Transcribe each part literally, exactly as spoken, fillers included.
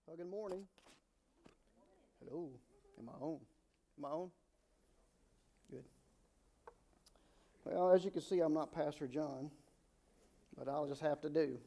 Well, good morning. Hello. Am I on? Am I on? Good. Well, as you can see, I'm not Pastor John, but I'll just have to do.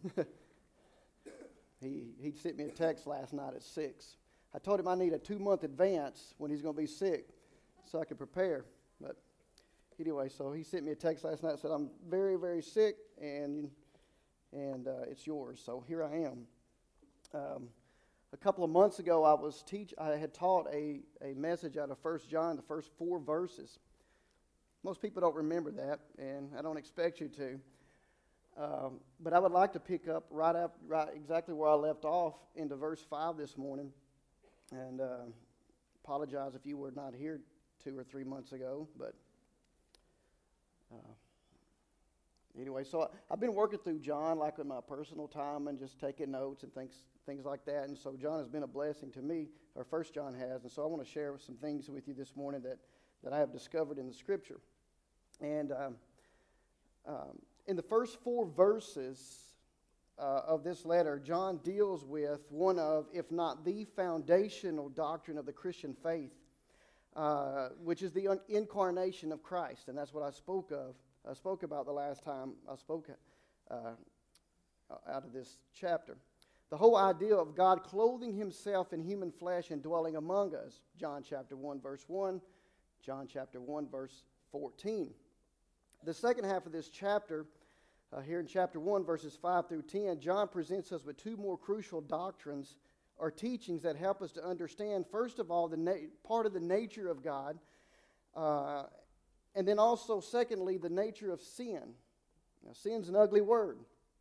he he sent me a text last night at six. I told him I need a two-month advance when he's going to be sick so I can prepare. But anyway, so he sent me a text last night and said, I'm very, very sick, and and uh, it's yours. So here I am. Um, a couple of months ago, I was teach. I had taught a, a message out of First John, the first four verses. Most people don't remember that, and I don't expect you to. Um, but I would like to pick up right up, right exactly where I left off into verse five this morning. And uh, apologize if you were not here two or three months ago, but uh, anyway, so I, I've been working through John like in my personal time and just taking notes and things things like that. And so John has been a blessing to me, or First John has. And so I want to share some things with you this morning that, that I have discovered in the Scripture. And um, um, in the first four verses uh, of this letter, John deals with one of, if not the foundational doctrine of the Christian faith, uh, which is the un- incarnation of Christ. And that's what I spoke of. I spoke about the last time I spoke uh, out of this chapter. The whole idea of God clothing himself in human flesh and dwelling among us. John chapter one, verse one. John chapter one, verse fourteen. The second half of this chapter, uh, here in chapter one, verses five through ten, John presents us with two more crucial doctrines or teachings that help us to understand, first of all, the na- part of the nature of God, uh, and then also, secondly, the nature of sin. Now, sin's an ugly word.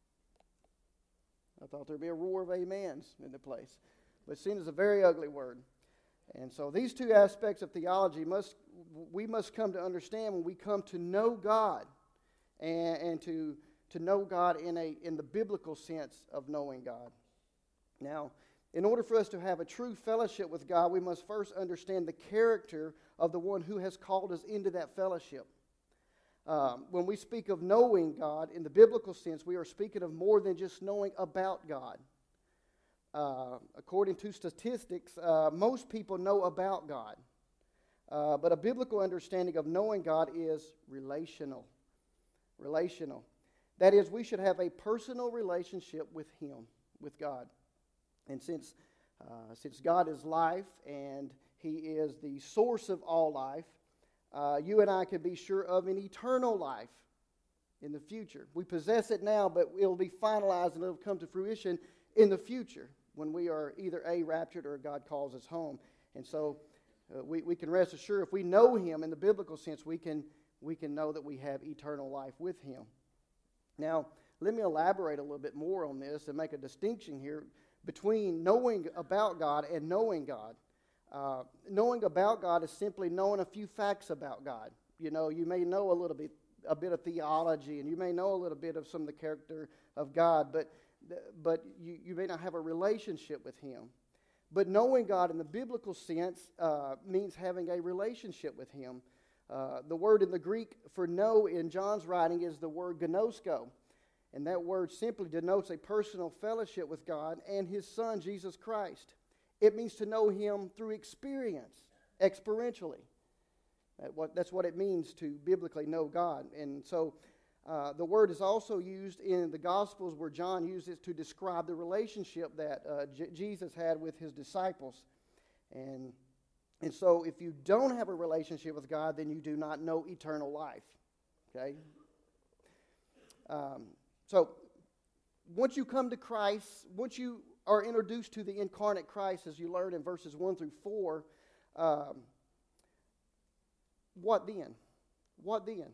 I thought there'd be a roar of amens in the place. But sin is a very ugly word. And so these two aspects of theology must we must come to understand when we come to know God and, and to, to know God in a in the biblical sense of knowing God. Now, in order for us to have a true fellowship with God, we must first understand the character of the one who has called us into that fellowship. Um, when we speak of knowing God, in the biblical sense, we are speaking of more than just knowing about God. Uh, according to statistics, uh, most people know about God. Uh, but a biblical understanding of knowing God is relational. Relational. That is, we should have a personal relationship with Him, with God. And since, uh, since God is life and He is the source of all life, Uh, you and I can be sure of an eternal life in the future. We possess it now, but it'll be finalized and it'll come to fruition in the future when we are either A, raptured, or God calls us home. And so uh, we, we can rest assured if we know Him in the biblical sense, we can, we can know that we have eternal life with Him. Now, let me elaborate a little bit more on this and make a distinction here between knowing about God and knowing God. Uh, knowing about God is simply knowing a few facts about God. You know, you may know a little bit, a bit of theology, and you may know a little bit of some of the character of God, but but you, you may not have a relationship with Him. But knowing God in the biblical sense uh, means having a relationship with Him. Uh, the word in the Greek for know in John's writing is the word gnosko, and that word simply denotes a personal fellowship with God and His Son, Jesus Christ. It means to know Him through experience, experientially. That what, that's what it means to biblically know God. And so uh, the word is also used in the Gospels where John uses to describe the relationship that uh, J- Jesus had with His disciples. And, and so if you don't have a relationship with God, then you do not know eternal life. Okay? Um, so once you come to Christ, once you are introduced to the incarnate Christ, as you learn in verses one through four, um, what then? What then?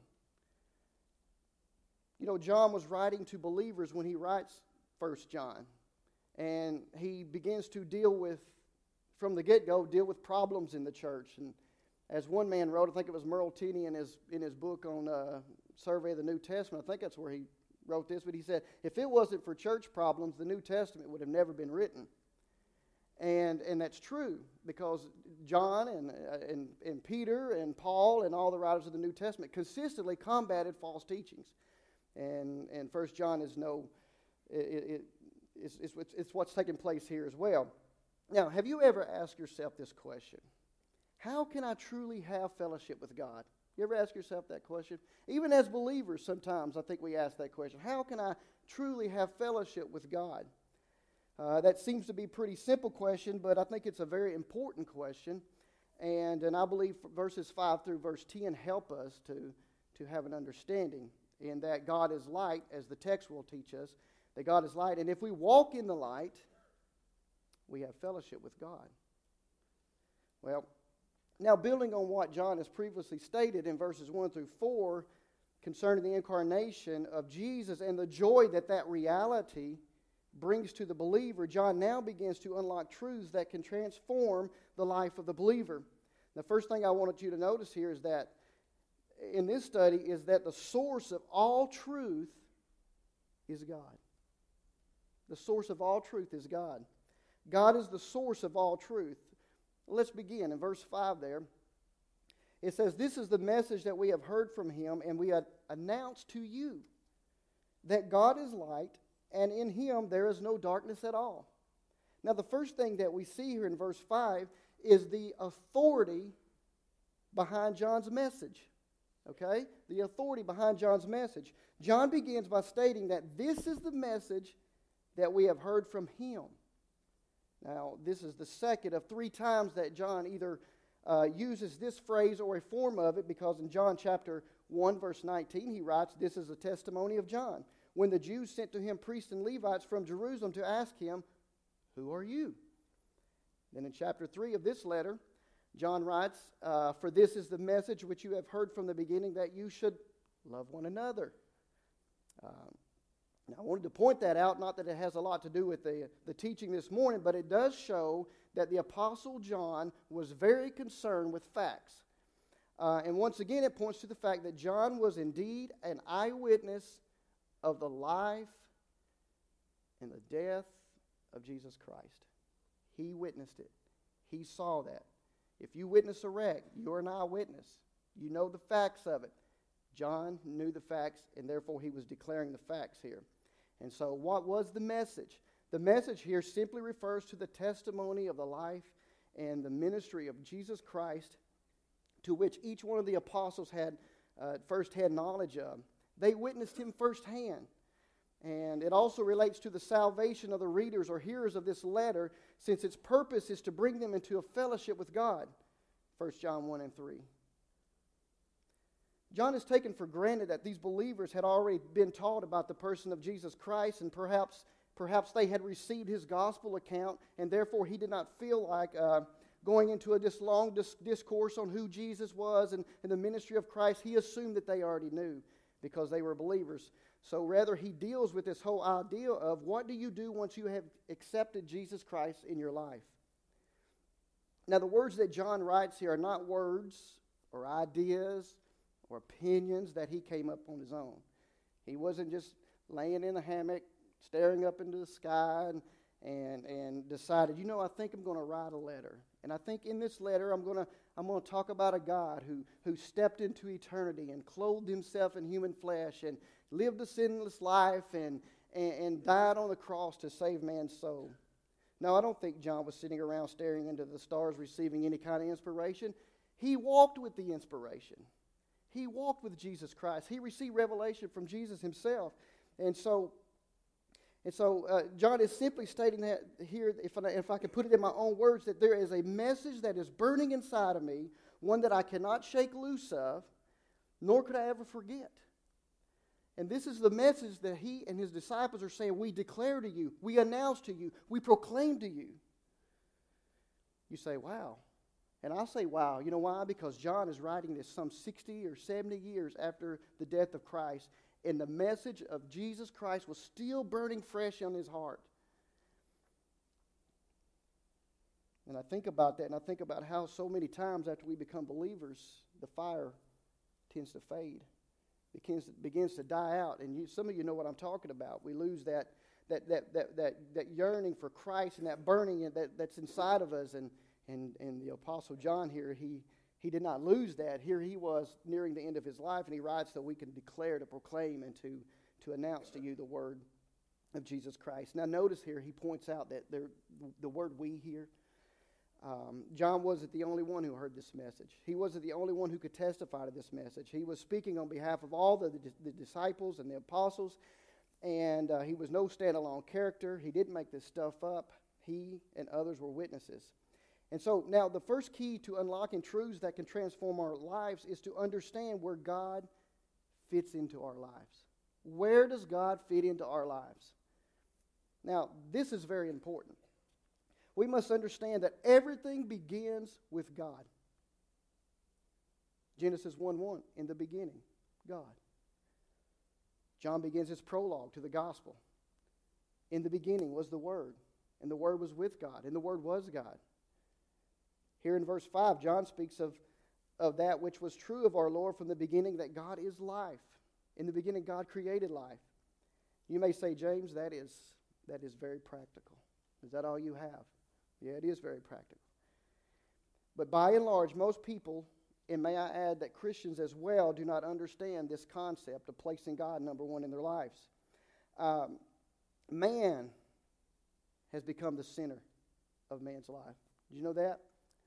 You know, John was writing to believers when he writes First John, and he begins to deal with, from the get-go, deal with problems in the church. And as one man wrote, I think it was Merle Tenney in his in his book on uh, Survey of the New Testament, I think that's where he wrote this, but he said, if it wasn't for church problems, the New Testament would have never been written. And and that's true, because John and, uh, and, and Peter and Paul and all the writers of the New Testament consistently combated false teachings. And and First John is no, it, it, it's, it's, it's what's taking place here as well. Now, have you ever asked yourself this question? How can I truly have fellowship with God? You ever ask yourself that question? Even as believers, sometimes I think we ask that question. How can I truly have fellowship with God? Uh, that seems to be a pretty simple question, but I think it's a very important question. And, and I believe verses five through verse ten help us to, to have an understanding in that God is light, as the text will teach us, that God is light. And if we walk in the light, we have fellowship with God. Well, now building on what John has previously stated in verses one through four concerning the incarnation of Jesus and the joy that that reality brings to the believer, John now begins to unlock truths that can transform the life of the believer. The first thing I wanted you to notice here is that in this study is that the source of all truth is God. The source of all truth is God. God is the source of all truth. Let's begin in verse five there. It says, "This is the message that we have heard from him, and we announce to you that God is light, and in him there is no darkness at all." Now, the first thing that we see here in verse five is the authority behind John's message. Okay? The authority behind John's message. John begins by stating that this is the message that we have heard from him. Now, this is the second of three times that John either uh, uses this phrase or a form of it, because in John chapter one, verse nineteen, he writes, "This is a testimony of John, when the Jews sent to him priests and Levites from Jerusalem to ask him, 'Who are you?'" Then in chapter three of this letter, John writes, uh, "For this is the message which you have heard from the beginning, that you should love one another." Um, now, I wanted to point that out, not that it has a lot to do with the, the teaching this morning, but it does show that the Apostle John was very concerned with facts. Uh, and once again, it points to the fact that John was indeed an eyewitness of the life and the death of Jesus Christ. He witnessed it. He saw that. If you witness a wreck, you're an eyewitness. You know the facts of it. John knew the facts, and therefore he was declaring the facts here. And so what was the message? The message here simply refers to the testimony of the life and the ministry of Jesus Christ, to which each one of the apostles had uh, first-hand knowledge of. They witnessed him firsthand. And it also relates to the salvation of the readers or hearers of this letter, since its purpose is to bring them into a fellowship with God. First John one and three. John has taken for granted that these believers had already been taught about the person of Jesus Christ, and perhaps perhaps they had received his gospel account, and therefore he did not feel like uh, going into a this long dis- discourse on who Jesus was and, and the ministry of Christ. He assumed that they already knew because they were believers. So rather, he deals with this whole idea of what do you do once you have accepted Jesus Christ in your life. Now, the words that John writes here are not words or ideas or opinions that he came up on his own. He wasn't just laying in a hammock, staring up into the sky and, and, and decided, you know, I think I'm going to write a letter. And I think in this letter I'm going to I'm going to talk about a God who, who stepped into eternity and clothed himself in human flesh and lived a sinless life and, and, and died on the cross to save man's soul. Now, I don't think John was sitting around staring into the stars receiving any kind of inspiration. He walked with the inspiration. He walked with Jesus Christ. He received revelation from Jesus himself. And so, and so uh, John is simply stating that here, if I, if I can put it in my own words, that there is a message that is burning inside of me, one that I cannot shake loose of, nor could I ever forget. And this is the message that he and his disciples are saying, we declare to you, we announce to you, we proclaim to you. You say, wow. And I say, wow. You know why? Because John is writing this some sixty or seventy years after the death of Christ, and the message of Jesus Christ was still burning fresh on his heart. And I think about that, and I think about how so many times after we become believers, the fire tends to fade. It begins to, begins to die out. And you, some of you know what I'm talking about. We lose that that that that that, that yearning for Christ and that burning that, that's inside of us. And, and, and the Apostle John here, he, he did not lose that. Here he was nearing the end of his life, and he writes so we can declare, to proclaim, and to, to announce to you the word of Jesus Christ. Now notice here he points out that there, the word we here, Um, John wasn't the only one who heard this message. He wasn't the only one who could testify to this message. He was speaking on behalf of all the, the, the disciples and the apostles, and uh, he was no standalone character. He didn't make this stuff up. He and others were witnesses. And so now the first key to unlocking truths that can transform our lives is to understand where God fits into our lives. Where does God fit into our lives? Now, this is very important. We must understand that everything begins with God. Genesis one one, in the beginning, God. John begins his prologue to the gospel. In the beginning was the Word, and the Word was with God, and the Word was God. Here in verse five, John speaks of, of that which was true of our Lord from the beginning, that God is life. In the beginning, God created life. You may say, James, that is, that is very practical. Is that all you have? Yeah, it is very practical. But by and large, most people, and may I add that Christians as well, do not understand this concept of placing God number one in their lives. Um, man has become the center of man's life. Did you know that?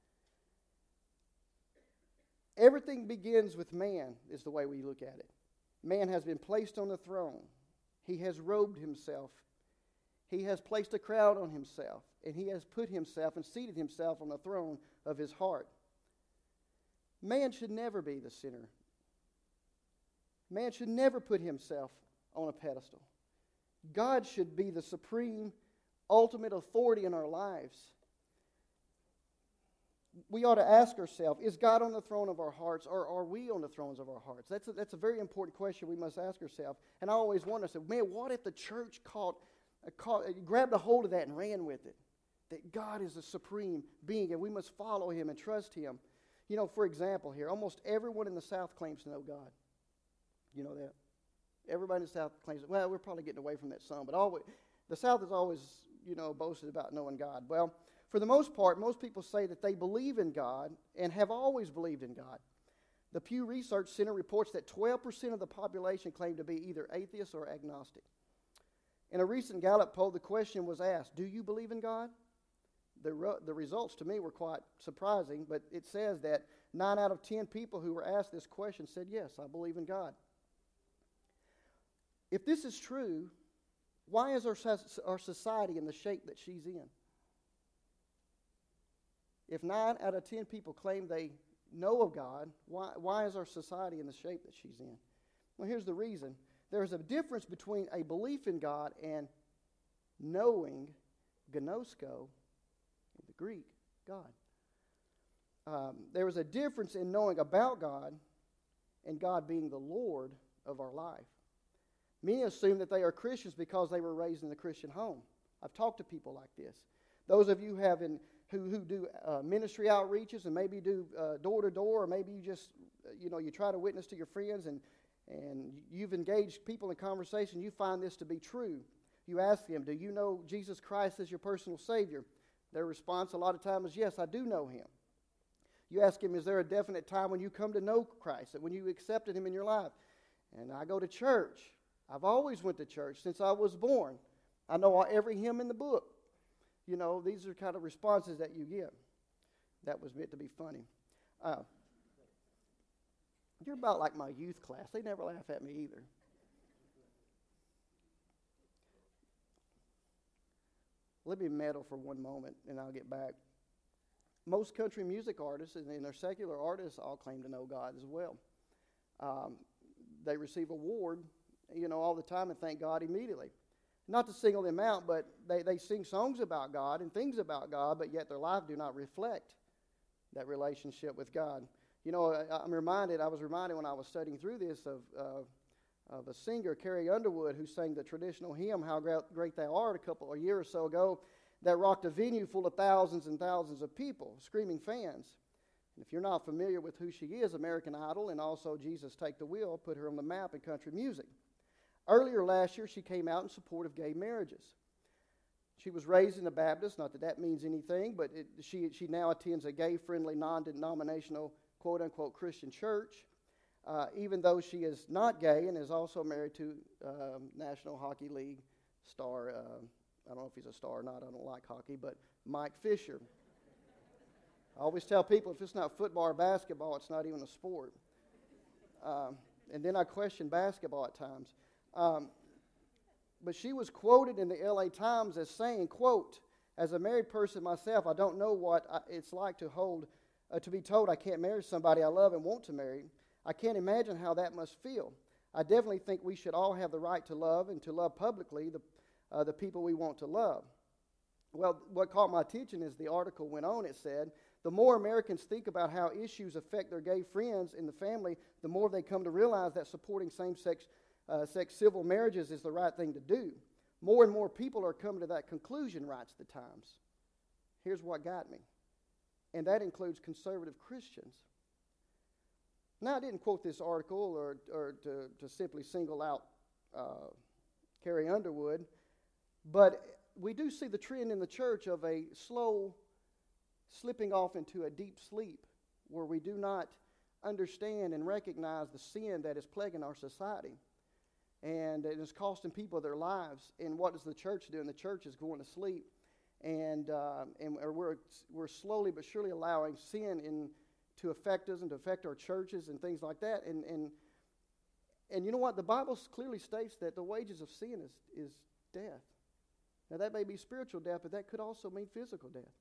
Everything begins with man, is the way we look at it. Man has been placed on the throne. He has robed himself. He has placed a crown on himself, and he has put himself and seated himself on the throne of his heart. Man should never be the center. Man should never put himself on a pedestal. God should be the supreme, ultimate authority in our lives. We ought to ask ourselves, is God on the throne of our hearts, or are we on the thrones of our hearts? That's a, that's a very important question we must ask ourselves. And I always wonder, I said, man, what if the church caught, uh, caught, uh, grabbed a hold of that and ran with it? That God is the supreme being, and we must follow Him and trust Him. You know, for example here, almost everyone in the South claims to know God. You know that? Everybody in the South claims, well, we're probably getting away from that some, but always, the South is always, you know, boasted about knowing God. Well, for the most part, most people say that they believe in God and have always believed in God. The Pew Research Center reports that twelve percent of the population claim to be either atheist or agnostic. In a recent Gallup poll, the question was asked, do you believe in God? The, re- the results to me were quite surprising, but it says that nine out of ten people who were asked this question said, yes, I believe in God. If this is true, why is our, our society in the shape that she's in? If nine out of ten people claim they know of God, why, why is our society in the shape that she's in? Well, here's the reason. There's a difference between a belief in God and knowing, gnosko, in the Greek, God. Um, there is a difference in knowing about God and God being the Lord of our life. Many assume that they are Christians because they were raised in a Christian home. I've talked to people like this. Those of you have in, who, who do uh, ministry outreaches and maybe do uh, door-to-door, or maybe you just, uh, you know, you try to witness to your friends and, and you've engaged people in conversation, you find this to be true. You ask them, do you know Jesus Christ as your personal Savior? Their response a lot of times is, yes, I do know Him. You ask them, is there a definite time when you come to know Christ, that when you accepted Him in your life? And I go to church. I've always went to church since I was born. I know every hymn in the book. You know, these are kind of responses that you get. That was meant to be funny. Uh, you're about like my youth class. They never laugh at me either. Let me meddle for one moment, and I'll get back. Most country music artists and their secular artists all claim to know God as well. Um, they receive award, you know, all the time and thank God immediately. Not to single them out, but they, they sing songs about God and things about God, but yet their life do not reflect that relationship with God. You know, I, I'm reminded, I was reminded when I was studying through this of, uh, of a singer, Carrie Underwood, who sang the traditional hymn, How Great, Great Thou Art, a couple, a year or so ago, that rocked a venue full of thousands and thousands of people, screaming fans. And if you're not familiar with who she is, American Idol and also Jesus Take the Wheel put her on the map in country music. Earlier last year, she came out in support of gay marriages. She was raised in a Baptist, not that that means anything, but it, she, she now attends a gay-friendly, non-denominational, quote-unquote Christian church, uh, even though she is not gay and is also married to um, National Hockey League star, uh, I don't know if he's a star or not, I don't like hockey, but Mike Fisher. I always tell people if it's not football or basketball, it's not even a sport. Um, and then I question basketball at times. Um, but she was quoted in the L A Times as saying, quote, "As a married person myself, I don't know what I, it's like to hold, uh, to be told I can't marry somebody I love and want to marry. I can't imagine how that must feel. I definitely think we should all have the right to love and to love publicly the, uh, the people we want to love." Well, what caught my attention is the article went on. It said, the more Americans think about how issues affect their gay friends in the family, the more they come to realize that supporting same-sex uh, sex civil marriages is the right thing to do. More and more people are coming to that conclusion, writes the Times. Here's what got me, and that includes conservative Christians. Now, I didn't quote this article or, or to, to simply single out uh, Carrie Underwood, but we do see the trend in the church of a slow slipping off into a deep sleep where we do not understand and recognize the sin that is plaguing our society. And it is costing people their lives. And what does the church do? And the church is going to sleep. And uh, and we're, we're slowly but surely allowing sin in, to affect us and to affect our churches and things like that. And and and you know what? The Bible clearly states that the wages of sin is, is death. Now, that may be spiritual death, but that could also mean physical death.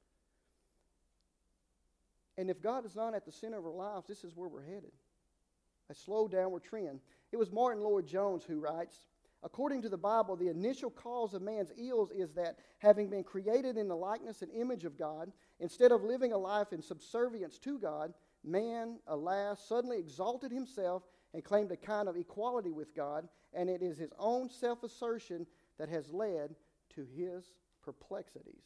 And if God is not at the center of our lives, this is where we're headed. A slow downward trend. It was Martin Lloyd-Jones who writes, according to the Bible, the initial cause of man's ills is that, having been created in the likeness and image of God, instead of living a life in subservience to God, man, alas, suddenly exalted himself and claimed a kind of equality with God, and it is his own self-assertion that has led to his perplexities.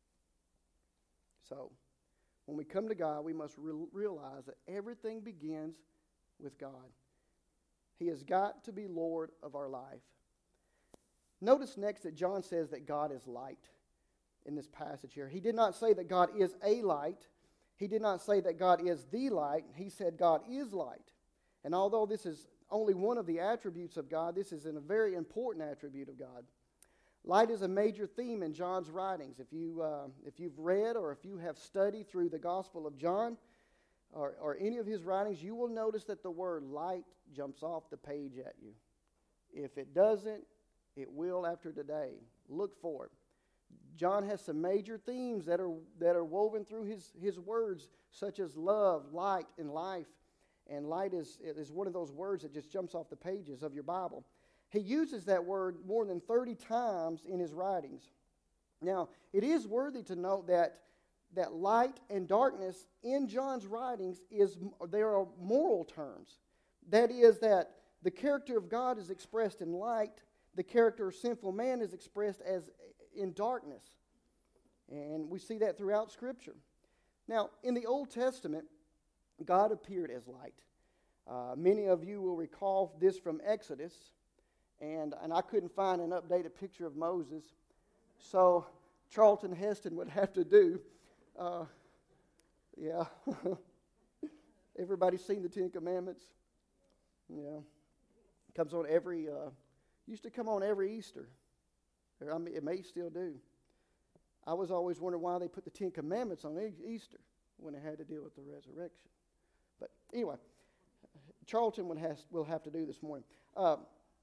So, when we come to God, we must re- realize that everything begins with God. He has got to be Lord of our life. Notice next that John says that God is light in this passage here. He did not say that God is a light. He did not say that God is the light. He said God is light. And although this is only one of the attributes of God, this is a very important attribute of God. Light is a major theme in John's writings. If, you, uh, if you've read or if you have studied through the Gospel of John or, or any of his writings, you will notice that the word light jumps off the page at you. If it doesn't, it will after today. Look for it. John has some major themes that are, that are woven through his, his words, such as love, light, and life. And light is, is one of those words that just jumps off the pages of your Bible. He uses that word more than thirty times in his writings. Now, it is worthy to note that, that light and darkness in John's writings, is there are moral terms. That is that the character of God is expressed in light, the character of sinful man is expressed as in darkness. And we see that throughout Scripture. Now, in the Old Testament, God appeared as light. Uh, many of you will recall this from Exodus. And, and I couldn't find an updated picture of Moses. So Charlton Heston would have to do. Uh, yeah. Everybody's seen the Ten Commandments? Yeah. Comes on every, uh, used to come on every Easter. I mean, it may still do. I was always wondering why they put the Ten Commandments on Easter when it had to deal with the resurrection. But anyway, Charlton would has, will have to do this morning. Uh,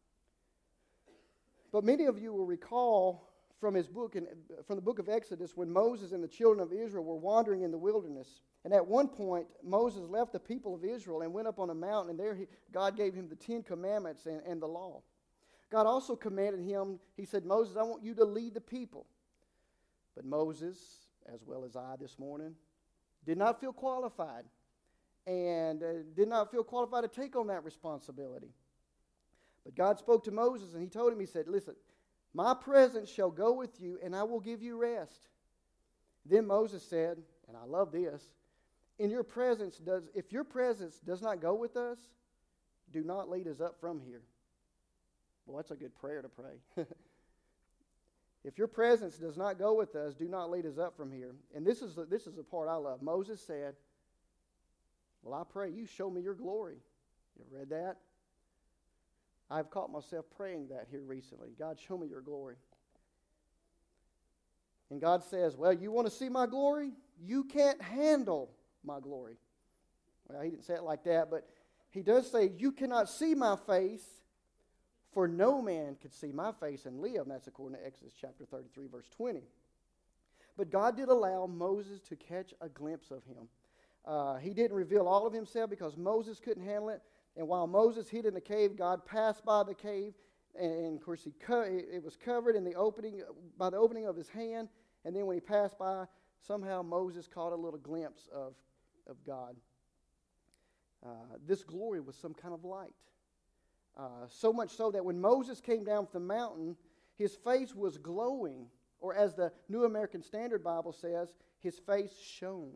But many of you will recall from his book, in, from the book of Exodus, when Moses and the children of Israel were wandering in the wilderness. And at one point, Moses left the people of Israel and went up on a mountain, and there he, God gave him the Ten Commandments and, and the law. God also commanded him, he said, Moses, I want you to lead the people. But Moses, as well as I this morning, did not feel qualified and uh, did not feel qualified to take on that responsibility. But God spoke to Moses, and he told him, he said, listen, my presence shall go with you, and I will give you rest. Then Moses said, and I love this, in your presence does, if your presence does not go with us, do not lead us up from here. Well, that's a good prayer to pray. If your presence does not go with us, do not lead us up from here. And this is the, this is the part I love. Moses said, well, I pray you show me your glory. You ever read that? I've caught myself praying that here recently. God, show me your glory. And God says, well, you want to see my glory? You can't handle my glory. Well, he didn't say it like that, but he does say, you cannot see my face, for no man could see my face and live. And that's according to Exodus chapter thirty-three, verse twenty. But God did allow Moses to catch a glimpse of him. Uh, he didn't reveal all of himself because Moses couldn't handle it. And while Moses hid in the cave, God passed by the cave. And, and of course, he co- it was covered in the opening by the opening of his hand. And then when he passed by, somehow Moses caught a little glimpse of, of God. Uh, this glory was some kind of light. Uh, so much so that when Moses came down from the mountain, his face was glowing. Or as the New American Standard Bible says, his face shone.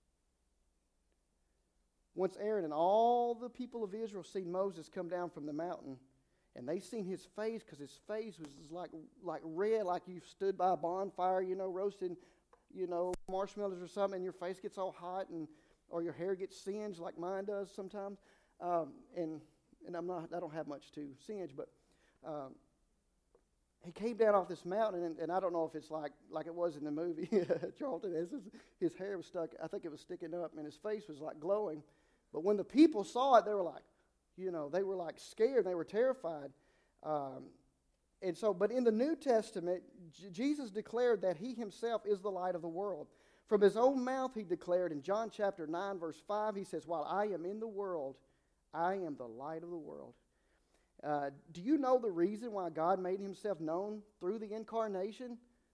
Once Aaron and all the people of Israel seen Moses come down from the mountain, and they seen his face, because his face was like like red, like you stood by a bonfire, you know, roasting, you know, marshmallows or something, and your face gets all hot, and or your hair gets singed like mine does sometimes. Um, and and I'm not, I don't have much to singe, but um, he came down off this mountain, and, and I don't know if it's like like it was in the movie Charlton. His, his hair was stuck. I think it was sticking up, and his face was like glowing. But when the people saw it, they were like, you know, they were like scared. They were terrified. Um, and so, but in the New Testament, J- Jesus declared that he himself is the light of the world. From his own mouth, he declared in John chapter nine, verse five, he says, while I am in the world, I am the light of the world. Uh, do you know the reason why God made himself known through the incarnation?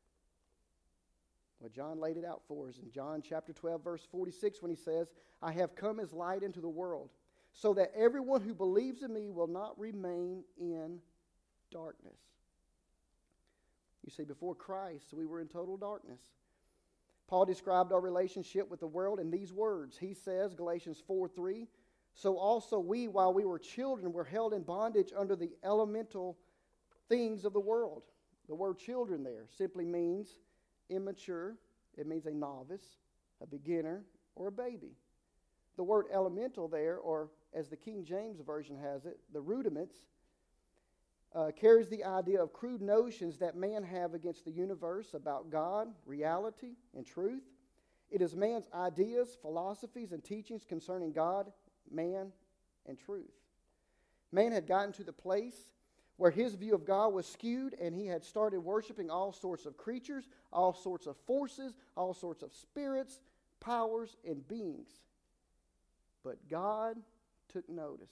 Well, John laid it out for us in John chapter twelve, verse forty-six, when he says, I have come as light into the world, so that everyone who believes in me will not remain in darkness. You see, before Christ, we were in total darkness. Paul described our relationship with the world in these words. He says, Galatians four three, so also we, while we were children, were held in bondage under the elemental things of the world. The word children there simply means immature. It means a novice, a beginner, or a baby. The word elemental there, or as the King James Version has it, the rudiments, uh, carries the idea of crude notions that man have against the universe about God, reality, and truth. It is man's ideas, philosophies, and teachings concerning God, man, and truth. Man had gotten to the place where his view of God was skewed, and he had started worshiping all sorts of creatures, all sorts of forces, all sorts of spirits, powers, and beings. But God took notice.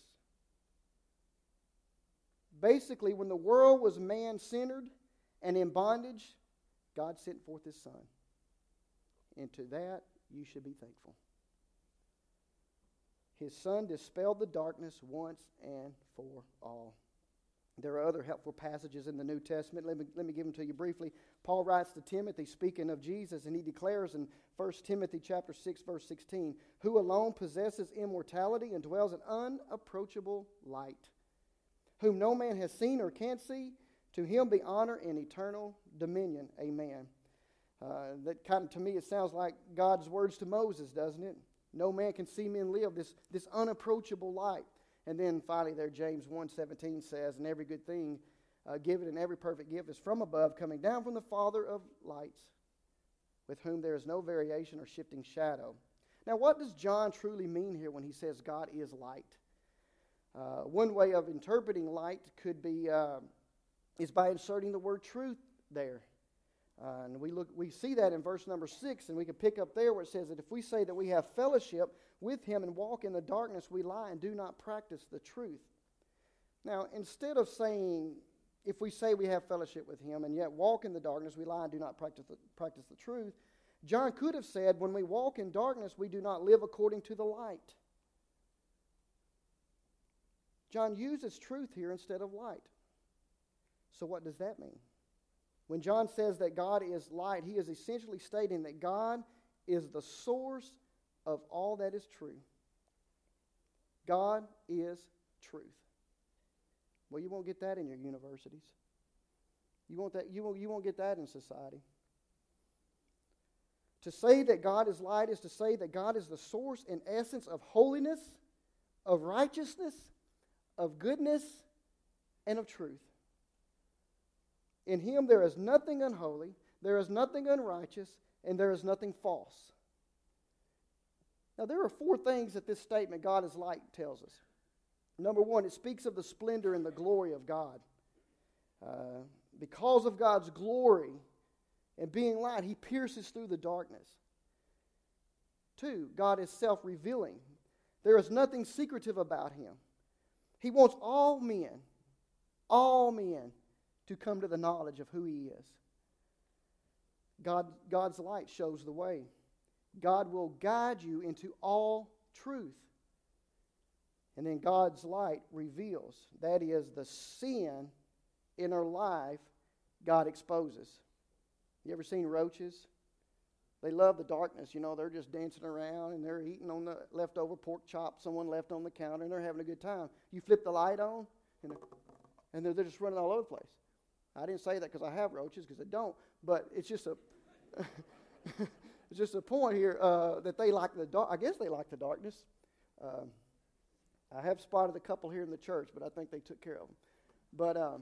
Basically, when the world was man-centered and in bondage, God sent forth his Son. And to that, you should be thankful. His Son dispelled the darkness once and for all. There are other helpful passages in the New Testament. Let me, let me give them to you briefly. Paul writes to Timothy, speaking of Jesus, and he declares in First Timothy chapter six, verse sixteen, who alone possesses immortality and dwells in unapproachable light, whom no man has seen or can see, to him be honor and eternal dominion. Amen. Uh, that kind of, to me, it sounds like God's words to Moses, doesn't it? No man can see me and live, this, this unapproachable light. And then finally there, James one seventeen says, and every good thing uh, given and every perfect gift is from above, coming down from the Father of lights, with whom there is no variation or shifting shadow. Now, what does John truly mean here when he says God is light? Uh, one way of interpreting light could be uh, is by inserting the word truth there. Uh, and we look, we see that in verse number six, and we can pick up there where it says that if we say that we have fellowship with him and walk in the darkness, we lie and do not practice the truth. Now, instead of saying, if we say we have fellowship with him and yet walk in the darkness, we lie and do not practice the, practice the truth, John could have said, when we walk in darkness, we do not live according to the light. John uses truth here instead of light. So what does that mean? When John says that God is light, he is essentially stating that God is the source of all that is true. God is truth. Well, you won't get that in your universities. You won't, that, you won't, you won't get that in society. To say that God is light is to say that God is the source and essence of holiness, of righteousness, of goodness, and of truth. In him there is nothing unholy, there is nothing unrighteous, and there is nothing false. Now, there are four things that this statement, God is light, tells us. Number one, it speaks of the splendor and the glory of God. Uh, because of God's glory and being light, He pierces through the darkness. Two, God is self-revealing. There is nothing secretive about Him. He wants all men, all men, to come to the knowledge of who He is. God, God's light shows the way. God will guide you into all truth. And then God's light reveals. That is, the sin in our life, God exposes. You ever seen roaches? They love the darkness. You know, they're just dancing around and they're eating on the leftover pork chop someone left on the counter, and they're having a good time. You flip the light on, and they're, and they're, they're just running all over the place. I didn't say that because I have roaches, because I don't. But it's just a... It's just a point here uh, that they like the dark. I guess they like the darkness. Um, I have spotted a couple here in the church, but I think they took care of them. But um,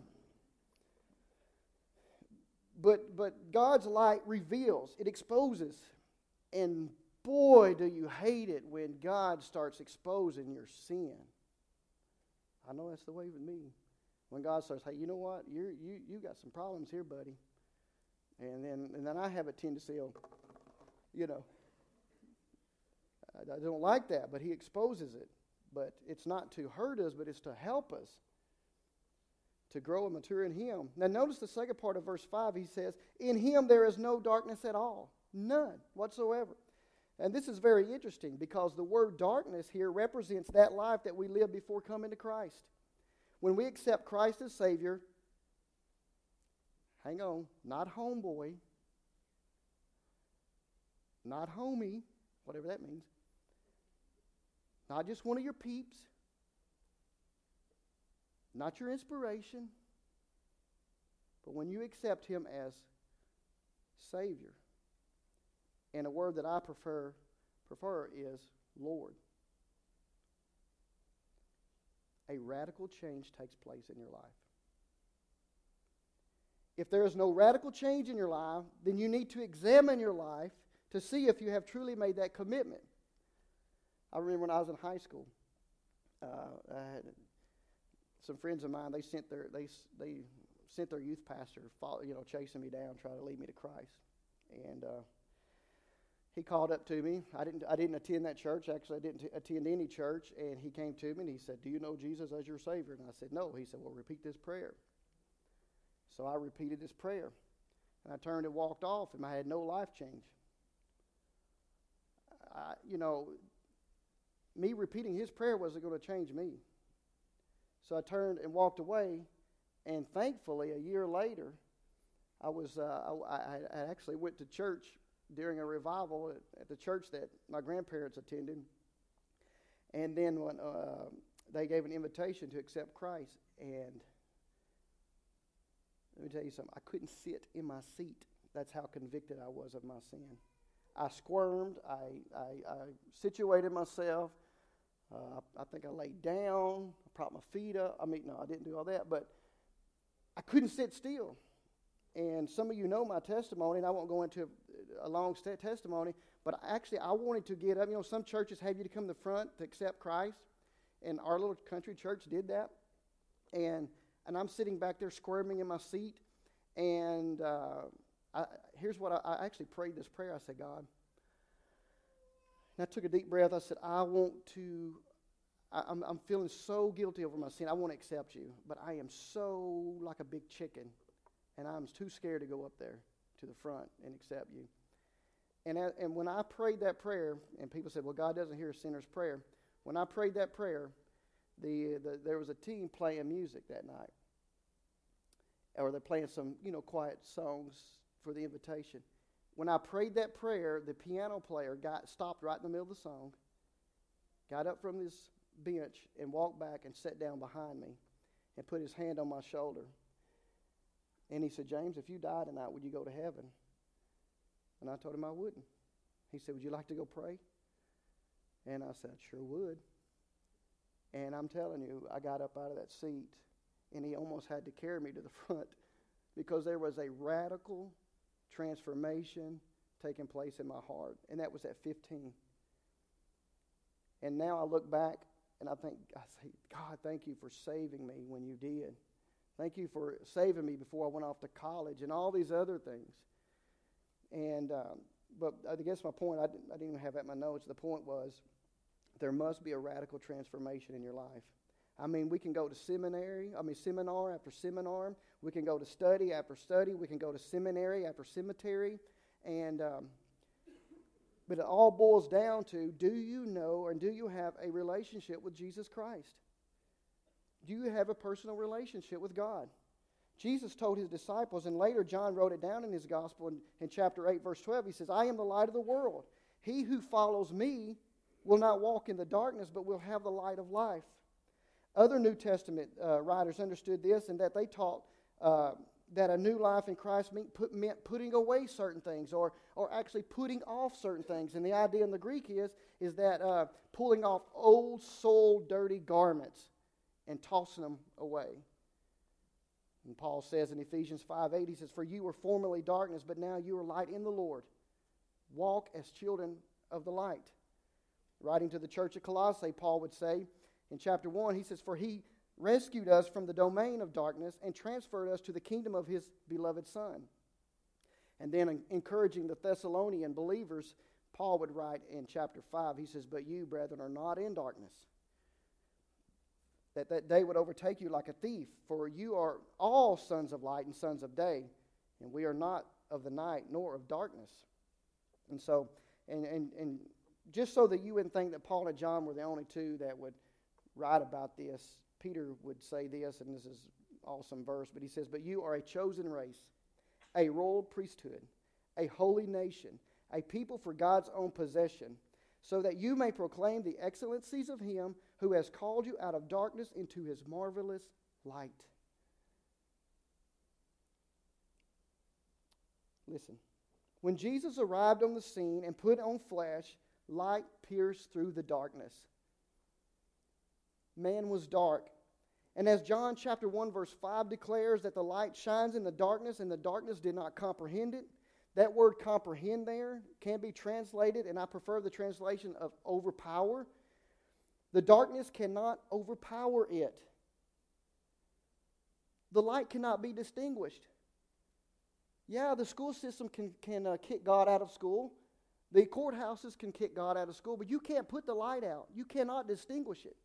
but but God's light reveals, it exposes, and boy, do you hate it when God starts exposing your sin. I know that's the way with me. When God starts, hey, you know what? You you you got some problems here, buddy. And then and then I have a tendency of, you know, I, I don't like that, but He exposes it. But it's not to hurt us, but it's to help us to grow and mature in Him. Now notice the second part of verse five. He says, in Him there is no darkness at all. None whatsoever. And this is very interesting because the word darkness here represents that life that we lived before coming to Christ. When we accept Christ as Savior, hang on, not homeboy, not homie, whatever that means, not just one of your peeps, not your inspiration, but when you accept Him as Savior. And a word that I prefer prefer is Lord. A radical change takes place in your life. If there is no radical change in your life, then you need to examine your life to see if you have truly made that commitment. I remember when I was in high school, uh, I had some friends of mine. They sent their they they sent their youth pastor, follow, you know, chasing me down, trying to lead me to Christ. And uh, he called up to me. I didn't I didn't attend that church. Actually, I didn't t- attend any church. And he came to me and he said, "Do you know Jesus as your Savior?" And I said, "No." He said, "Well, repeat this prayer." So I repeated this prayer. And I turned and walked off, and I had no life change. I, you know, me repeating his prayer wasn't going to change me. So I turned and walked away, and thankfully, a year later, I was uh, I, I actually went to church during a revival at, at the church that my grandparents attended. And then when uh, they gave an invitation to accept Christ, and let me tell you something, I couldn't sit in my seat. That's how convicted I was of my sin. I squirmed. I, I, I situated myself. Uh, I, I think I laid down. I propped my feet up. I mean, no, I didn't do all that, but I couldn't sit still. And some of you know my testimony, and I won't go into a long st- testimony, but actually I wanted to get up. You know, some churches have you to come to the front to accept Christ, and our little country church did that. And and I'm sitting back there squirming in my seat, and uh, I, here's what I, I actually prayed this prayer. I said, God, and I took a deep breath. I said, I want to, I, I'm, I'm feeling so guilty over my sin. I want to accept you, but I am so like a big chicken, and I'm too scared to go up there to the front and accept you. And, as, and when I prayed that prayer, and people said, well, God doesn't hear a sinner's prayer. When I prayed that prayer, the, the there was a team playing music that night. Or they're playing some, you know, quiet songs for the invitation. When I prayed that prayer, the piano player got stopped right in the middle of the song, got up from his bench and walked back and sat down behind me and put his hand on my shoulder. And he said, James, if you die tonight, would you go to heaven? And I told him I wouldn't. He said, would you like to go pray? And I said, I sure would. And I'm telling you, I got up out of that seat, and he almost had to carry me to the front because there was a radical transformation taking place in my heart. And that was at fifteen. And now I look back and I think, I say, God, thank you for saving me when you did. Thank you for saving me before I went off to college and all these other things. And, um, but I guess my point, I didn't, I didn't even have that in my notes. The point was, there must be a radical transformation in your life. I mean, we can go to seminary, I mean, seminar after seminar. We can go to study after study. We can go to seminary after cemetery. And, um, but it all boils down to, do you know and do you have a relationship with Jesus Christ? Do you have a personal relationship with God? Jesus told his disciples, and later John wrote it down in his gospel in, in chapter eight, verse twelve. He says, I am the light of the world. He who follows me will not walk in the darkness, but will have the light of life. Other New Testament uh, writers understood this, and that they taught uh, that a new life in Christ meant, put, meant putting away certain things, or or actually putting off certain things. And the idea in the Greek is, is that uh, pulling off old, soiled, dirty garments and tossing them away. And Paul says in Ephesians five eight, he says, for you were formerly darkness, but now you are light in the Lord. Walk as children of the light. Writing to the church of Colossae, Paul would say in chapter one, he says, for he rescued us from the domain of darkness and transferred us to the kingdom of his beloved Son. And then encouraging the Thessalonian believers, Paul would write in chapter five, he says, but you, brethren, are not in darkness, that that day would overtake you like a thief, for you are all sons of light and sons of day, and we are not of the night nor of darkness. And so, and and and just so that you wouldn't think that Paul and John were the only two that would write about this, Peter would say this, and this is an awesome verse, but he says, but you are a chosen race, a royal priesthood, a holy nation, a people for God's own possession, so that you may proclaim the excellencies of him who has called you out of darkness into his marvelous light. Listen, when Jesus arrived on the scene and put on flesh, light pierced through the darkness. Man was dark. And as John chapter one verse five declares that the light shines in the darkness and the darkness did not comprehend it, that word comprehend there can be translated, and I prefer the translation of overpower. The darkness cannot overpower it. The light cannot be distinguished. Yeah, the school system can, can uh, kick God out of school. The courthouses can kick God out of school, but you can't put the light out. You cannot distinguish it.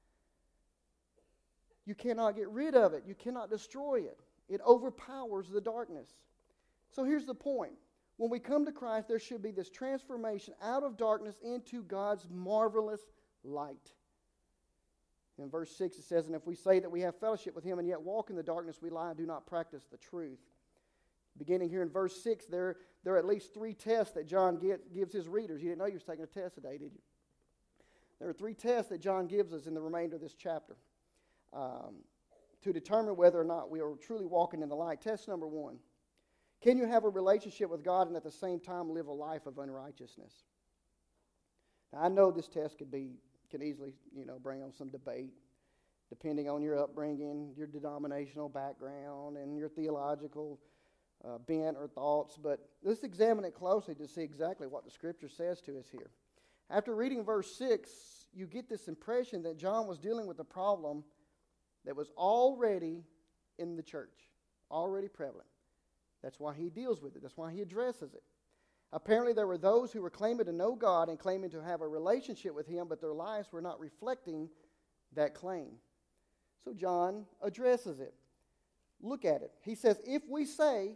You cannot get rid of it. You cannot destroy it. It overpowers the darkness. So here's the point. When we come to Christ, there should be this transformation out of darkness into God's marvelous light. In verse six it says, and if we say that we have fellowship with him and yet walk in the darkness, we lie and do not practice the truth. Beginning here in verse six, there, there are at least three tests that John get, gives his readers. You didn't know you was taking a test today, did you? There are three tests that John gives us in the remainder of this chapter um, to determine whether or not we are truly walking in the light. Test number one. Can you have a relationship with God and at the same time live a life of unrighteousness? Now, I know this test could be can easily, you know, bring on some debate, depending on your upbringing, your denominational background, and your theological uh, bent or thoughts. But let's examine it closely to see exactly what the Scripture says to us here. After reading verse six, you get this impression that John was dealing with a problem that was already in the church, already prevalent. That's why he deals with it. That's why he addresses it. Apparently there were those who were claiming to know God and claiming to have a relationship with him, but their lives were not reflecting that claim. So John addresses it. Look at it. He says, if we say,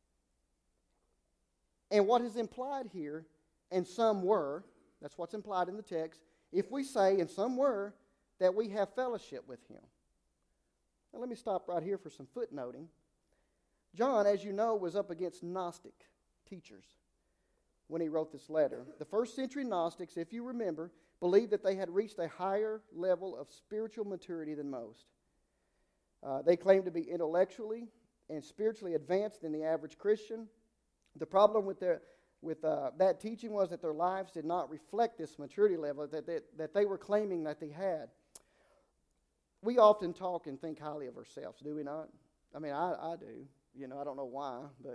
and what is implied here, and some were, that's what's implied in the text, if we say, and some were, that we have fellowship with him. Now let me stop right here for some footnoting. John, as you know, was up against Gnostic teachers when he wrote this letter. The first century Gnostics, if you remember, believed that they had reached a higher level of spiritual maturity than most. Uh, they claimed to be intellectually and spiritually advanced than the average Christian. The problem with their with uh, that teaching was that their lives did not reflect this maturity level that they, that they were claiming that they had. We often talk and think highly of ourselves, do we not? I mean, I, I do. You know, I don't know why, but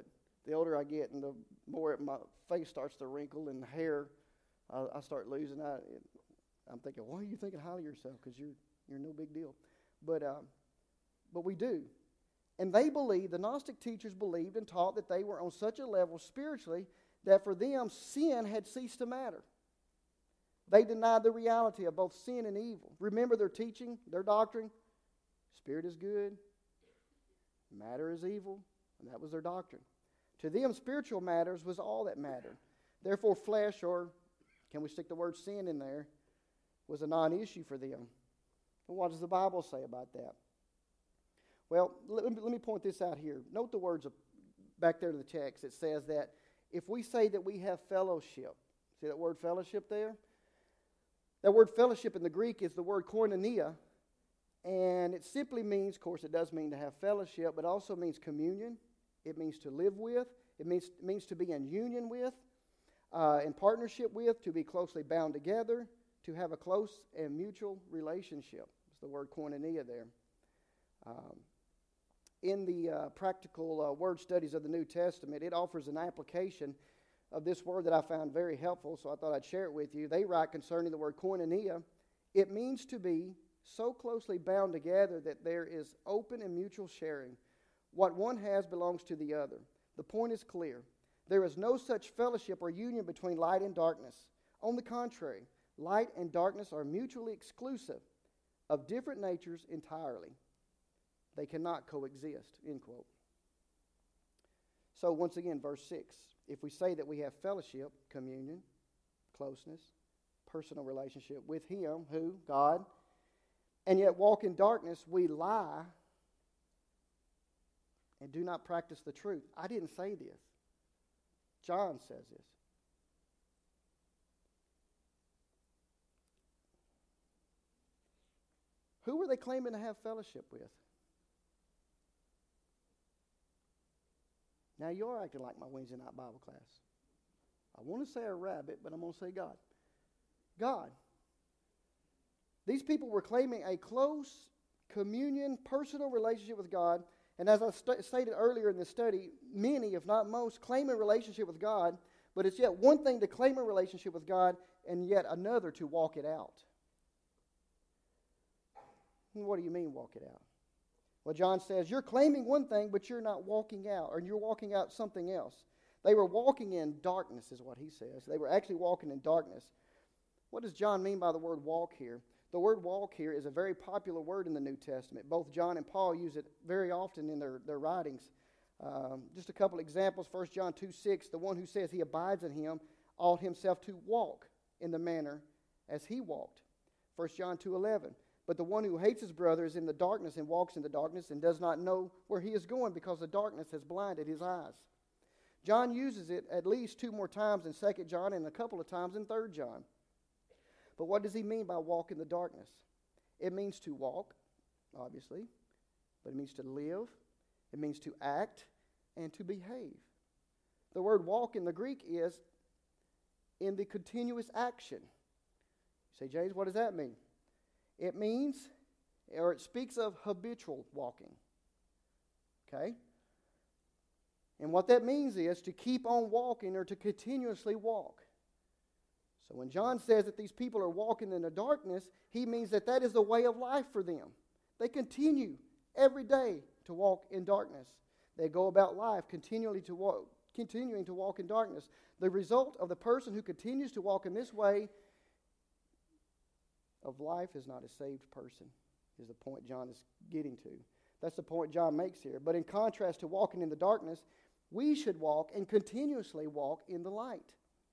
the older I get and the more my face starts to wrinkle and the hair, I, I start losing. I, I'm thinking, why are you thinking highly of yourself? Because you're you're no big deal. But um, but we do. And they believed, the Gnostic teachers believed and taught that they were on such a level spiritually that for them sin had ceased to matter. They denied the reality of both sin and evil. Remember their teaching, their doctrine? Spirit is good, matter is evil, and that was their doctrine. To them, spiritual matters was all that mattered. Therefore, flesh, or can we stick the word sin in there, was a non-issue for them. But what does the Bible say about that? Well, let me, let me point this out here. Note the words of, back there to the text. It says that if we say that we have fellowship, see that word fellowship there? That word fellowship in the Greek is the word koinonia, and it simply means, of course, it does mean to have fellowship, but also means communion. It means to live with. It means, it means to be in union with, uh, in partnership with, to be closely bound together, to have a close and mutual relationship. It's the word koinonia there. Um, in the uh, practical uh, word studies of the New Testament, it offers an application of this word that I found very helpful, so I thought I'd share it with you. They write concerning the word koinonia, it means to be so closely bound together that there is open and mutual sharing. What one has belongs to the other. The point is clear. There is no such fellowship or union between light and darkness. On the contrary, light and darkness are mutually exclusive, of different natures entirely. They cannot coexist, end quote. So once again, verse six. If we say that we have fellowship, communion, closeness, personal relationship with Him, who? God, and yet walk in darkness, we lie and do not practice the truth. I didn't say this. John says this. Who were they claiming to have fellowship with? Now you're acting like my Wednesday night Bible class. I want to say a rabbit, but I'm going to say God. God. These people were claiming a close communion, personal relationship with God. And as I st- stated earlier in the study, many, if not most, claim a relationship with God, but it's yet one thing to claim a relationship with God and yet another to walk it out. What do you mean walk it out? Well, John says, you're claiming one thing, but you're not walking out, or you're walking out something else. They were walking in darkness, is what he says. They were actually walking in darkness. What does John mean by the word walk here? The word walk here is a very popular word in the New Testament. Both John and Paul use it very often in their, their writings. Um, just a couple examples. First John two six, the one who says he abides in him ought himself to walk in the manner as he walked. First John two eleven, but the one who hates his brother is in the darkness and walks in the darkness and does not know where he is going because the darkness has blinded his eyes. John uses it at least two more times in Second John and a couple of times in Third John. But what does he mean by walk in the darkness? It means to walk, obviously, but it means to live, it means to act, and to behave. The word walk in the Greek is in the continuous action. You say, James, what does that mean? It means, or it speaks of habitual walking. Okay? And what that means is to keep on walking or to continuously walk. So when John says that these people are walking in the darkness, he means that that is the way of life for them. They continue every day to walk in darkness. They go about life continually to walk, continuing to walk in darkness. The result of the person who continues to walk in this way of life is not a saved person, is the point John is getting to. That's the point John makes here. But in contrast to walking in the darkness, we should walk and continuously walk in the light.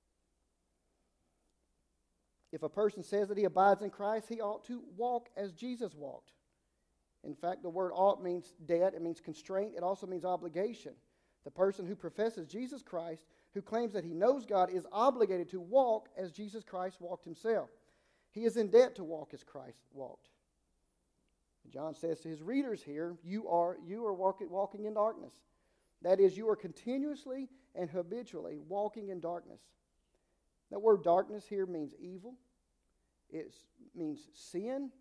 If a person says that he abides in Christ, he ought to walk as Jesus walked. In fact, the word ought means debt, it means constraint, it also means obligation. The person who professes Jesus Christ, who claims that he knows God, is obligated to walk as Jesus Christ walked himself. He is in debt to walk as Christ walked. John says to his readers here, you are, you are walk, walking in darkness. That is, you are continuously and habitually walking in darkness. That word darkness here means evil. It means sin.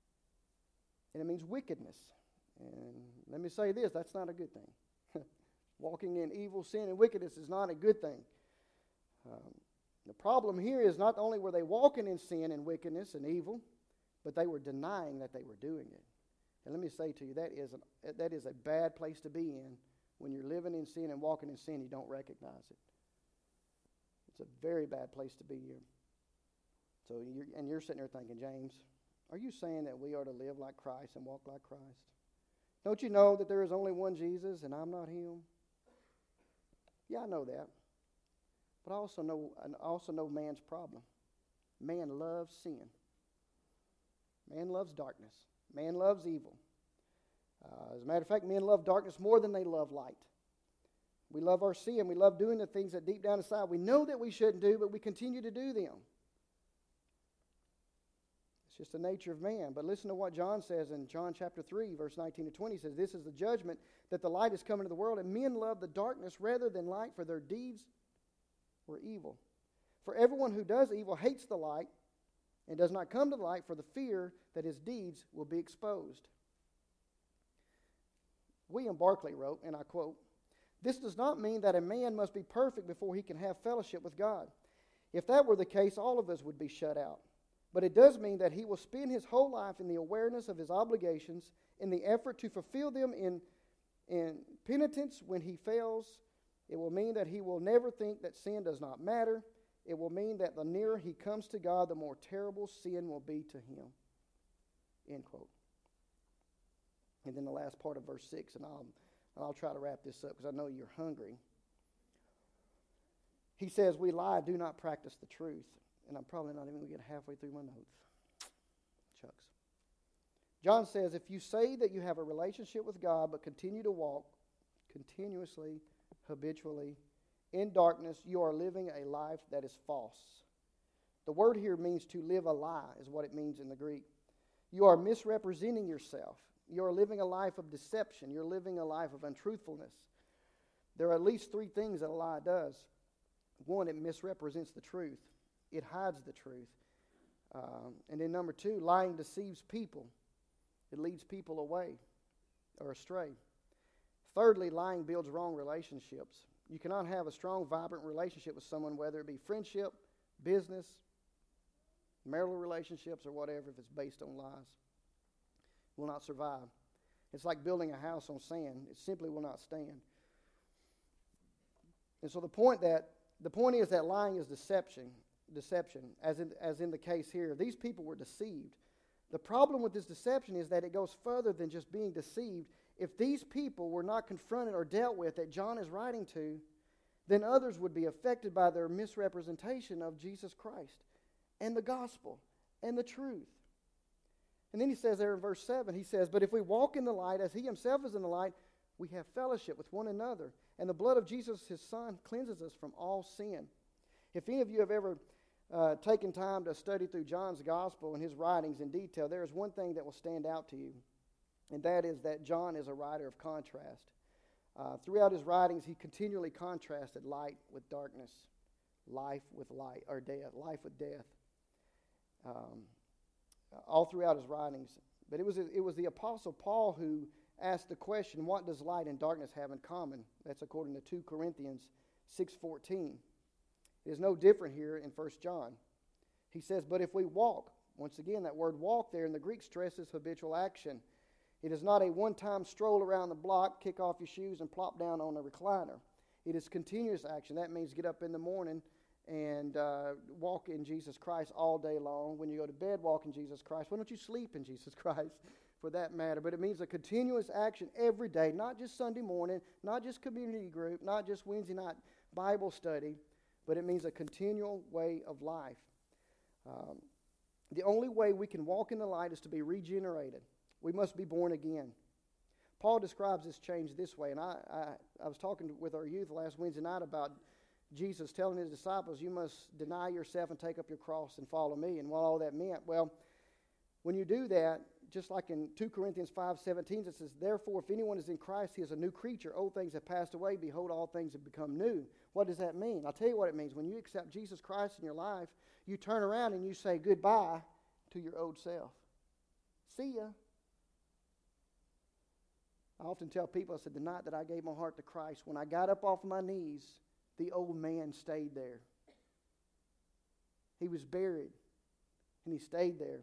And it means wickedness. And let me say this, that's not a good thing. Walking in evil, sin, and wickedness is not a good thing. Um, the problem here is not only were they walking in sin and wickedness and evil, but they were denying that they were doing it. And let me say to you, that is, an, that is a bad place to be in when you're living in sin and walking in sin, you don't recognize it. It's a very bad place to be in. So, you're, and you're sitting there thinking, James, are you saying that we are to live like Christ and walk like Christ? Don't you know that there is only one Jesus and I'm not him? Yeah, I know that. But I also know, I also know man's problem. Man loves sin. Man loves darkness. Man loves evil. Uh, as a matter of fact, men love darkness more than they love light. We love our sin. We love doing the things that deep down inside we know that we shouldn't do, but we continue to do them. It's just the nature of man. But listen to what John says in John chapter three, verse nineteen to twenty. He says, "This is the judgment, that the light is come into the world, and men love the darkness rather than light, for their deeds were evil. For everyone who does evil hates the light, and does not come to the light for the fear that his deeds will be exposed." William Barclay wrote, and I quote, "This does not mean that a man must be perfect before he can have fellowship with God. If that were the case, all of us would be shut out. But it does mean that he will spend his whole life in the awareness of his obligations, in the effort to fulfill them in, in penitence when he fails. It will mean that he will never think that sin does not matter. It will mean that the nearer he comes to God, the more terrible sin will be to him." End quote. And then the last part of verse six, and I'll, I'll try to wrap this up because I know you're hungry. He says, "We lie, do not practice the truth." And I'm probably not even going to get halfway through my notes. Chucks. John says, if you say that you have a relationship with God but continue to walk continuously, habitually, in darkness, you are living a life that is false. The word here means to live a lie, is what it means in the Greek. You are misrepresenting yourself. You are living a life of deception. You're living a life of untruthfulness. There are at least three things that a lie does. One, it misrepresents the truth. It hides the truth. Um, and then number two, lying deceives people. It leads people away or astray. Thirdly, lying builds wrong relationships. You cannot have a strong, vibrant relationship with someone, whether it be friendship, business, marital relationships, or whatever, if it's based on lies. It will not survive. It's like building a house on sand. It simply will not stand. And so the point that the point is that lying is deception. Deception, as in, as in the case here. These people were deceived. The problem with this deception is that it goes further than just being deceived. If these people were not confronted or dealt with that John is writing to, then others would be affected by their misrepresentation of Jesus Christ and the gospel and the truth. And then he says there in verse seven, he says, "But if we walk in the light as he himself is in the light, we have fellowship with one another. And the blood of Jesus, his son, cleanses us from all sin." If any of you have ever uh, taken time to study through John's gospel and his writings in detail, there is one thing that will stand out to you, and that is that John is a writer of contrast. Uh, throughout his writings, he continually contrasted light with darkness, life with light, or death, life with death. Um, all throughout his writings. But it was it was the Apostle Paul who asked the question, what does light and darkness have in common? That's according to two Corinthians six fourteen. It is no different here in First John. He says, "But if we walk," once again, that word walk there in the Greek stresses habitual action. It is not a one-time stroll around the block, kick off your shoes, and plop down on a recliner. It is continuous action. That means get up in the morning and uh, walk in Jesus Christ all day long. When you go to bed, walk in Jesus Christ. Why don't you sleep in Jesus Christ, for that matter? But it means a continuous action every day, not just Sunday morning, not just community group, not just Wednesday night Bible study, but it means a continual way of life. Um, the only way we can walk in the light is to be regenerated. We must be born again. Paul describes this change this way, and I, I, I was talking with our youth last Wednesday night about Jesus telling his disciples, you must deny yourself and take up your cross and follow me, and what all that meant. Well, when you do that, just like in two Corinthians five seventeen, it says, "Therefore, if anyone is in Christ, he is a new creature. Old things have passed away. Behold, all things have become new." What does that mean? I'll tell you what it means. When you accept Jesus Christ in your life, you turn around and you say goodbye to your old self. See ya. I often tell people, I said, the night that I gave my heart to Christ, when I got up off my knees, the old man stayed there. He was buried, and he stayed there.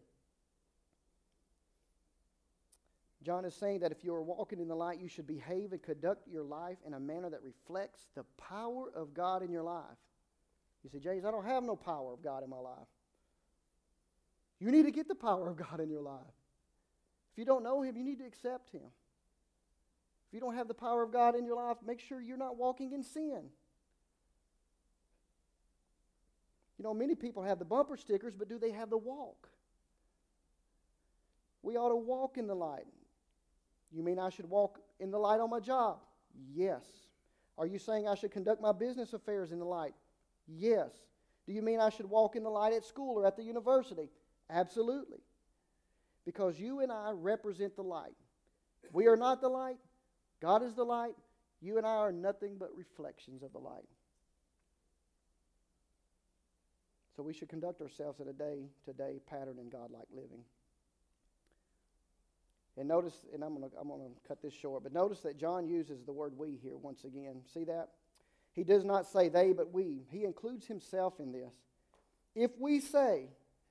John is saying that if you are walking in the light, you should behave and conduct your life in a manner that reflects the power of God in your life. You say, James, I don't have no power of God in my life. You need to get the power of God in your life. If you don't know Him, you need to accept Him. If you don't have the power of God in your life, make sure you're not walking in sin. You know, many people have the bumper stickers, but do they have the walk? We ought to walk in the light. You mean I should walk in the light on my job? Yes. Are you saying I should conduct my business affairs in the light? Yes. Do you mean I should walk in the light at school or at the university? Absolutely. Because you and I represent the light. We are not the light. God is the light. You and I are nothing but reflections of the light. So we should conduct ourselves in a day-to-day pattern in God-like living. And notice, and I'm going to I'm going to cut this short, but notice that John uses the word we here once again. See that? He does not say they, but we. He includes himself in this. If we say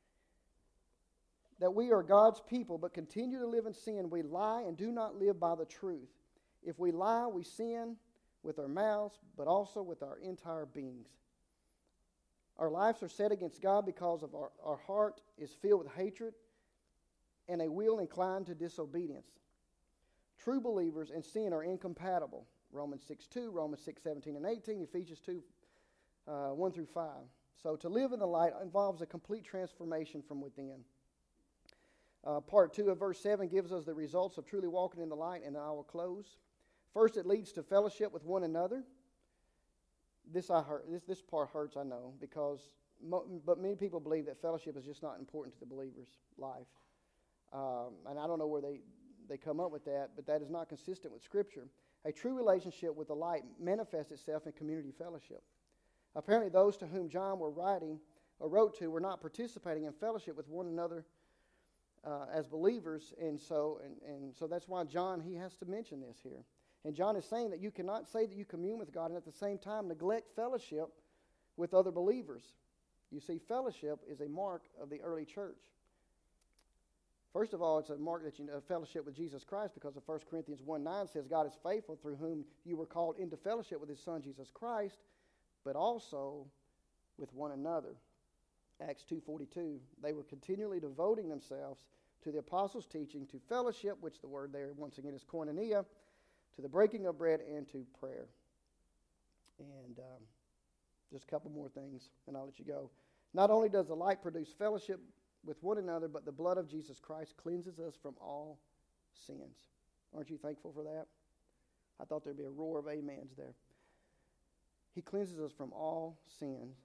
that we are God's people but continue to live in sin, we lie and do not live by the truth. If we lie, we sin with our mouths, but also with our entire beings. Our lives are set against God because of our, our heart is filled with hatred and a will inclined to disobedience. True believers and sin are incompatible. Romans six two, Romans six seventeen and eighteen, Ephesians two uh, one through five. So to live in the light involves a complete transformation from within. Uh, part two of verse seven gives us the results of truly walking in the light, and I will close. First, it leads to fellowship with one another. This I heard. This this part hurts, I know, because mo- but many people believe that fellowship is just not important to the believer's life. Um, and I don't know where they, they come up with that, but that is not consistent with Scripture. A true relationship with the light manifests itself in community fellowship. Apparently those to whom John were writing or wrote to were not participating in fellowship with one another uh, as believers, and so and, and so that's why John, he has to mention this here. And John is saying that you cannot say that you commune with God and at the same time neglect fellowship with other believers. You see, fellowship is a mark of the early church. First of all, it's a mark that you know, fellowship with Jesus Christ, because of First Corinthians one nine says God is faithful, through whom you were called into fellowship with His Son Jesus Christ, but also with one another. Acts two forty-two, they were continually devoting themselves to the apostles' teaching, to fellowship, which the word there once again is koinonia, to the breaking of bread, and to prayer. And um, just a couple more things, and I'll let you go. Not only does the light produce fellowship with one another, but the blood of Jesus Christ cleanses us from all sins. Aren't you thankful for that? I thought there'd be a roar of amens there. He cleanses us from all sins.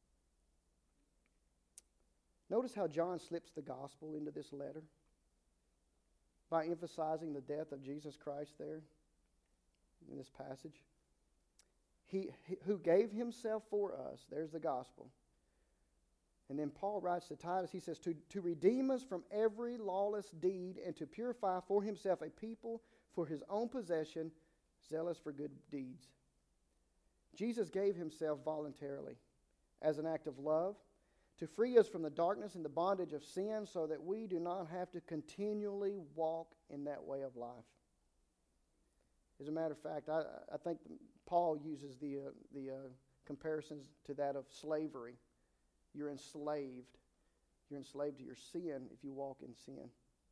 Notice how John slips the gospel into this letter by emphasizing the death of Jesus Christ there in this passage. He, he who gave himself for us, there's the gospel. And then Paul writes to Titus, he says, to, to redeem us from every lawless deed and to purify for himself a people for his own possession, zealous for good deeds. Jesus gave himself voluntarily as an act of love to free us from the darkness and the bondage of sin so that we do not have to continually walk in that way of life. As a matter of fact, I, I think Paul uses the, uh, the uh, comparisons to that of slavery. You're enslaved. You're enslaved to your sin if you walk in sin.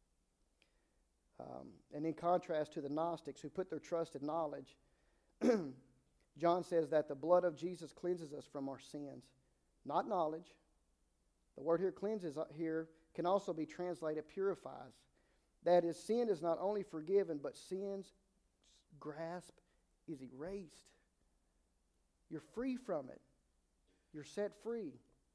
Um, and in contrast to the Gnostics who put their trust in knowledge, John says that the blood of Jesus cleanses us from our sins, not knowledge. The word here, cleanses, here can also be translated purifies. That is, sin is not only forgiven, but sin's grasp is erased. You're free from it. You're set free.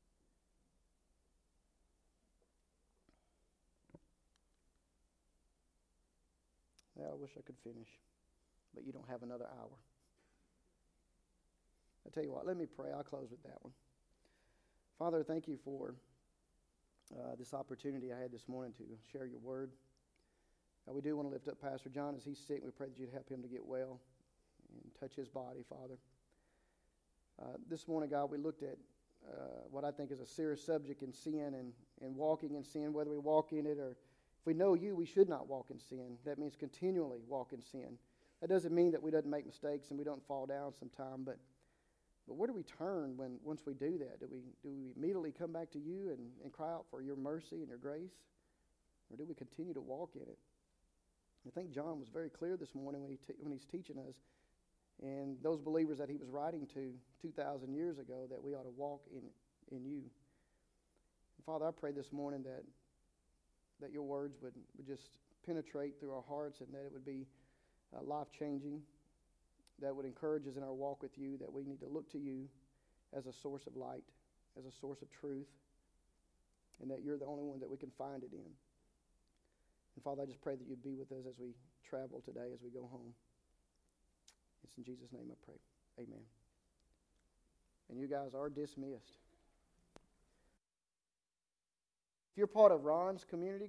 Yeah, I wish I could finish, but you don't have another hour. I tell you what, let me pray. I'll close with that one. Father, thank you for uh, this opportunity I had this morning to share your word. Uh, we do want to lift up Pastor John as he's sick. We pray that you'd help him to get well and touch his body, Father. Uh, this morning, God, we looked at uh, what I think is a serious subject in sin and, and walking in sin, whether we walk in it or if we know you, we should not walk in sin. That means continually walk in sin. That doesn't mean that we don't make mistakes and we don't fall down sometime, but but where do we turn when once we do that? Do we do we immediately come back to you and, and cry out for your mercy and your grace? Or do we continue to walk in it? I think John was very clear this morning when he te- when he's teaching us, and those believers that he was writing to two thousand years ago, that we ought to walk in in you. And Father, I pray this morning that that your words would, would just penetrate through our hearts, and that it would be uh, life-changing, that would encourage us in our walk with you, that we need to look to you as a source of light, as a source of truth, and that you're the only one that we can find it in. And Father, I just pray that you'd be with us as we travel today, as we go home. It's in Jesus' name I pray. Amen. And you guys are dismissed. If you're part of Ron's community